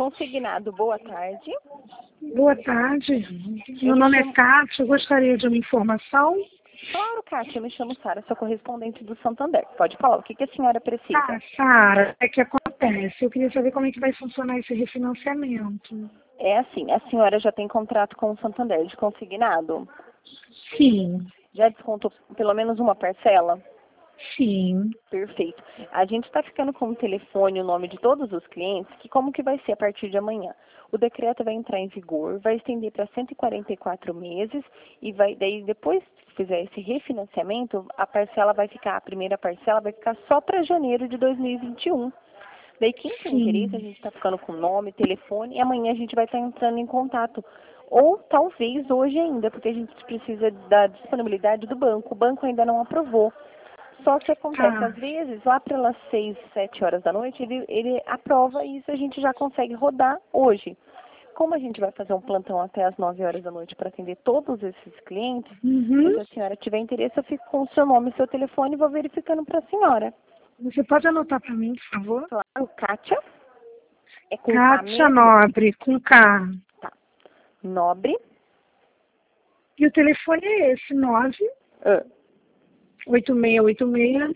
Consignado, boa tarde. Boa tarde. Meu nome é Kátia, eu gostaria de uma informação. Claro, Kátia, eu me chamo Sara, sou correspondente do Santander. Pode falar, o que a senhora precisa? Sara, é que acontece. Eu queria saber como é que vai funcionar esse refinanciamento. É assim, a senhora já tem contrato com o Santander de consignado? Sim, Já descontou pelo menos uma parcela? sim. Perfeito. A gente está ficando com o telefone, o nome de todos os clientes, que como que vai ser a partir de amanhã? O decreto vai entrar em vigor, vai estender para 144 meses e daí depois que fizer esse refinanciamento, a primeira parcela vai ficar só para janeiro de 2021. Daí quem tem interesse, a gente está ficando com nome, telefone e amanhã a gente vai estar entrando em contato. Ou talvez hoje ainda, porque a gente precisa da disponibilidade do banco. O banco ainda não aprovou. Só que acontece, às vezes, lá pelas 6, 7 horas da noite, ele aprova e isso a gente já consegue rodar hoje. Como a gente vai fazer um plantão até as 9 horas da noite para atender todos esses clientes, se a senhora tiver interesse, eu fico com o seu nome e seu telefone e vou verificando para a senhora. Você pode anotar para mim, por favor? Claro, Kátia. É com Kátia Nobre, com K. Tá. Nobre. E o telefone é esse, 8686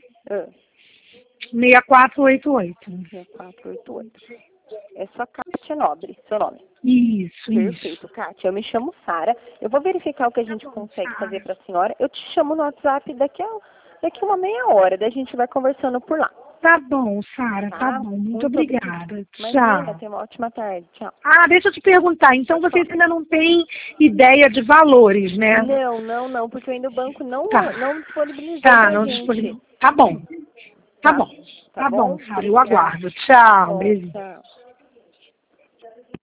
6488. 6488. É só Kátia Nobre, seu nome. Isso, Perfeito, Kátia. Eu me chamo Sara. Eu vou verificar o que a gente consegue fazer para a senhora. Eu te chamo no WhatsApp daqui uma meia hora. Daí a gente vai conversando por lá. Tá bom, Sara, tá bom. Muito obrigada. Tchau. Tenha uma ótima tarde. Tchau. Deixa eu te perguntar. Então vocês ainda não têm ideia de valores, né? Não, porque ainda o banco não disponibilizou não gente. disponibilizou. Tá bom. Tá bom, Sara, eu aguardo. Tchau, beijo. Tchau.